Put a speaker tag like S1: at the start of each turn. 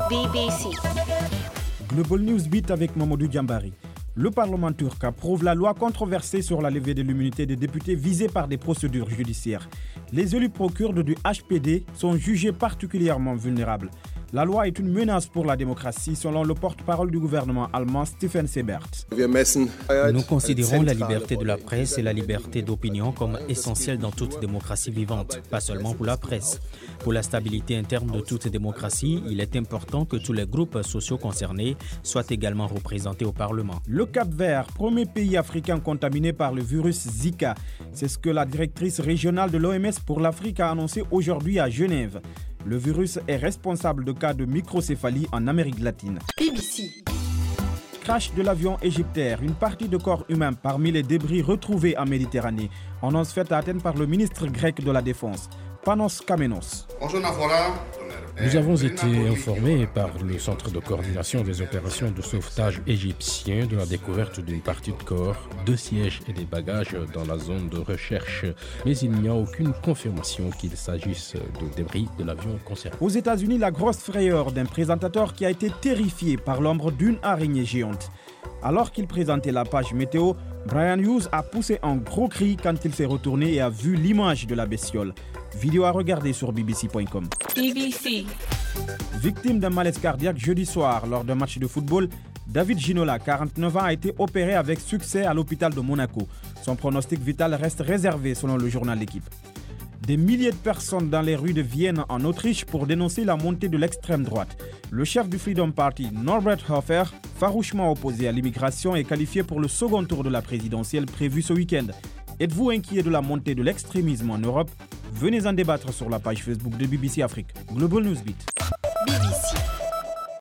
S1: BBC.
S2: Global News Beat avec Mamadou Djambari. Le Parlement turc approuve la loi controversée sur la levée de l'immunité des députés visés par des procédures judiciaires. Les élus pro-kurdes du HPD sont jugés particulièrement vulnérables. La loi est une menace pour la démocratie, selon le porte-parole du gouvernement allemand Steffen Seibert.
S3: Nous considérons la liberté de la presse et la liberté d'opinion comme essentielles dans toute démocratie vivante, pas seulement pour la presse. Pour la stabilité interne de toute démocratie, il est important que tous les groupes sociaux concernés soient également représentés au Parlement.
S2: Le Cap-Vert, premier pays africain contaminé par le virus Zika. C'est ce que la directrice régionale de l'OMS pour l'Afrique a annoncé aujourd'hui à Genève. Le virus est responsable de cas de microcéphalie en Amérique latine.
S1: BBC.
S2: Crash de l'avion égyptaire, une partie de corps humain parmi les débris retrouvés en Méditerranée. Annonce faite à Athènes par le ministre grec de la Défense, Panos Kamenos.
S4: Nous avons été informés par le Centre de coordination des opérations de sauvetage égyptien de la découverte d'une partie de corps, de sièges et des bagages dans la zone de recherche. Mais il n'y a aucune confirmation qu'il s'agisse de débris de l'avion concerné.
S2: Aux États-Unis, la grosse frayeur d'un présentateur qui a été terrifié par l'ombre d'une araignée géante. Alors qu'il présentait la page météo, Brian Hughes a poussé un gros cri quand il s'est retourné et a vu l'image de la bestiole. Vidéo à regarder sur bbc.com.
S1: BBC.
S2: Victime d'un malaise cardiaque jeudi soir lors d'un match de football, David Ginola, 49 ans, a été opéré avec succès à l'hôpital de Monaco. Son pronostic vital reste réservé selon le journal L'Équipe. Des milliers de personnes dans les rues de Vienne en Autriche pour dénoncer la montée de l'extrême droite. Le chef du Freedom Party, Norbert Hofer, farouchement opposé à l'immigration, est qualifié pour le second tour de la présidentielle prévue ce week-end. Êtes-vous inquiet de la montée de l'extrémisme en Europe ? Venez en débattre sur la page Facebook de BBC Afrique. Global News Beat.